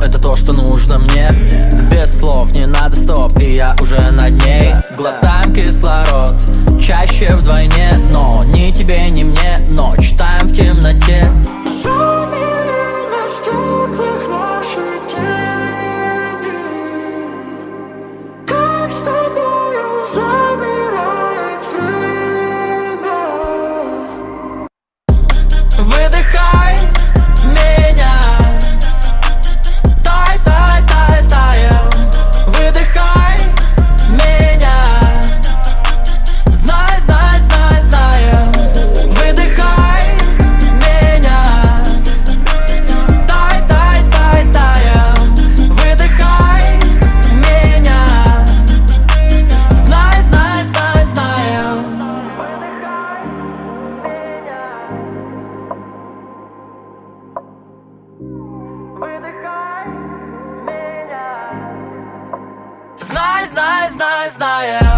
это то, что нужно мне. Без слов, не надо стоп, и я уже над ней. Глотаем кислород, чаще вдвойне. Но ни тебе, ни мне, но читаем в темноте. Замерли на стеклах наши тени. Как с тобою замирает время. Выдыхай меня, тай, тай, тай, таем. Выдыхай меня, знай, знай, знай, знаем. Выдыхай меня, тай, тай, тай, таем. Выдыхай меня, знай, знай, знай, знаем. Выдыхай меня, знай, знай, знай, знаем.